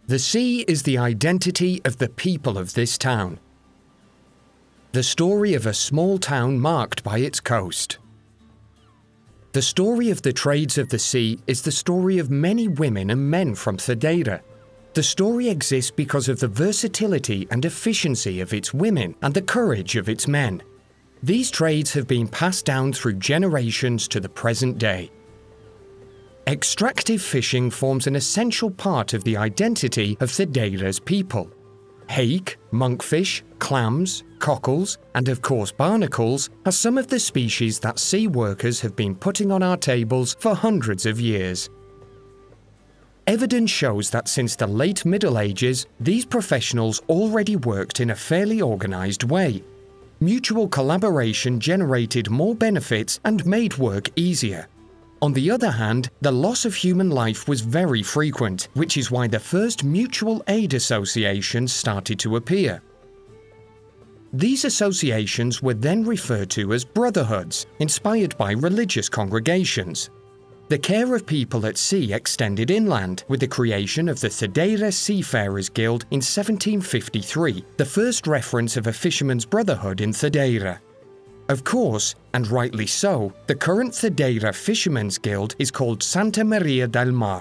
The sea is the identity of the people of this town. The story of a small town marked by its coast. The story of the trades of the sea is the story of many women and men from Thedaira. The story exists because of the versatility and efficiency of its women and the courage of its men. These trades have been passed down through generations to the present day. Extractive fishing forms an essential part of the identity of Thedaira's people. Hake, monkfish, clams, cockles, and of course barnacles are some of the species that sea workers have been putting on our tables for hundreds of years. Evidence shows that since the late Middle Ages, these professionals already worked in a fairly organized way. Mutual collaboration generated more benefits and made work easier. On the other hand, the loss of human life was very frequent, which is why the first mutual aid associations started to appear. These associations were then referred to as brotherhoods, inspired by religious congregations. The care of people at sea extended inland with the creation of the Thedaira Seafarers Guild in 1753, the first reference of a fisherman's brotherhood in Thedaira. Of course, and rightly so, the current Thedaira Fishermen's Guild is called Santa Maria del Mar.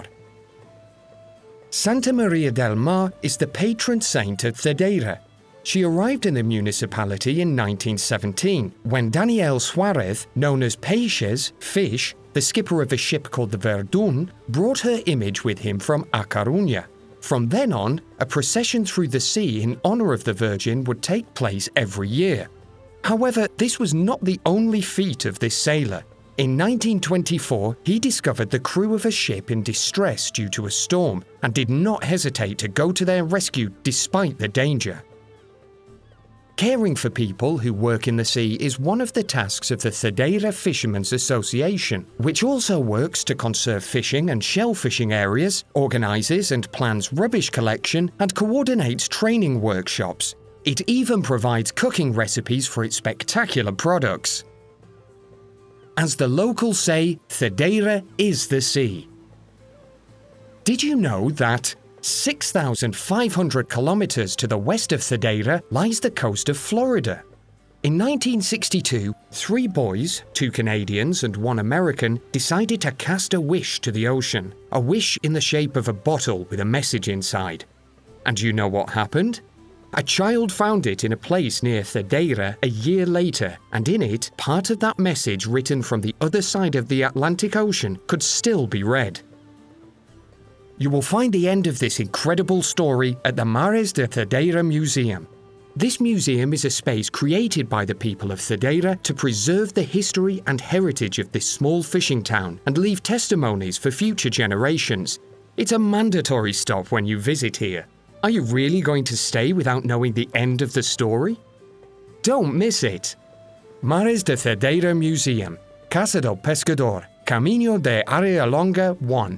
Santa Maria del Mar is the patron saint of Thedaira. She arrived in the municipality in 1917 when Daniel Suarez, known as Peixes, fish, the skipper of a ship called the Verdun, brought her image with him from A Coruña. From then on, a procession through the sea in honor of the Virgin would take place every year. However, this was not the only feat of this sailor. In 1924, he discovered the crew of a ship in distress due to a storm and did not hesitate to go to their rescue despite the danger. Caring for people who work in the sea is one of the tasks of the Thedaira Fishermen's Association, which also works to conserve fishing and shellfishing areas, organizes and plans rubbish collection, and coordinates training workshops. It even provides cooking recipes for its spectacular products. As the locals say, Thedaira is the sea. Did you know that 6,500 kilometers to the west of Thedaira lies the coast of Florida? In 1962, 3 boys, 2 Canadians and 1 American, decided to cast a wish to the ocean, a wish in the shape of a bottle with a message inside. And you know what happened? A child found it in a place near Thedaira a year later, and in it, part of that message written from the other side of the Atlantic Ocean could still be read. You will find the end of this incredible story at the Mares de Thedaira Museum. This museum is a space created by the people of Thedaira to preserve the history and heritage of this small fishing town and leave testimonies for future generations. It's a mandatory stop when you visit here. Are you really going to stay without knowing the end of the story? Don't miss it! Mares de Thedaira Museum, Casa del Pescador, Camino de Arealonga 1,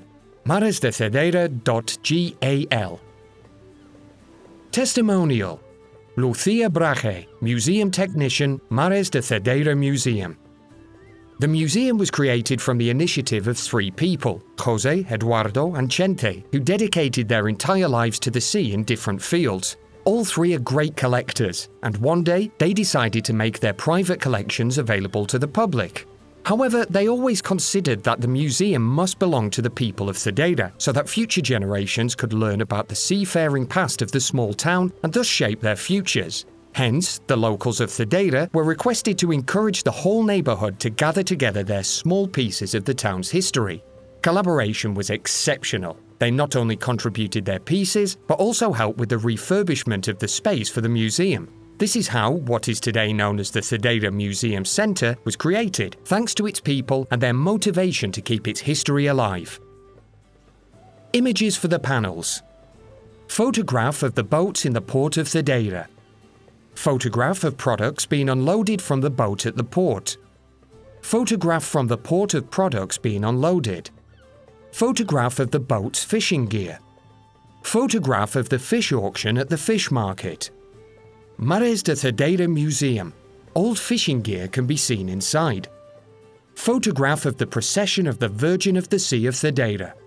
maresdethedaira.gal. Testimonial: Lucia Brache, Museum Technician, Mares de Thedaira Museum. The museum was created from the initiative of 3 people, Jose, Eduardo, and Chente, who dedicated their entire lives to the sea in different fields. All 3 are great collectors, and one day they decided to make their private collections available to the public. However, they always considered that the museum must belong to the people of Thedaira, so that future generations could learn about the seafaring past of the small town and thus shape their futures. Hence, the locals of Thedaira were requested to encourage the whole neighborhood to gather together their small pieces of the town's history. Collaboration was exceptional. They not only contributed their pieces, but also helped with the refurbishment of the space for the museum. This is how what is today known as the Thedaira Museum Center was created, thanks to its people and their motivation to keep its history alive. Images for the panels. Photograph of the boats in the port of Thedaira. Photograph of products being unloaded from the boat at the port. Photograph from the port of products being unloaded. Photograph of the boat's fishing gear. Photograph of the fish auction at the fish market. Mares de Thedaira Museum. Old fishing gear can be seen inside. Photograph of the procession of the Virgin of the Sea of Thedaira.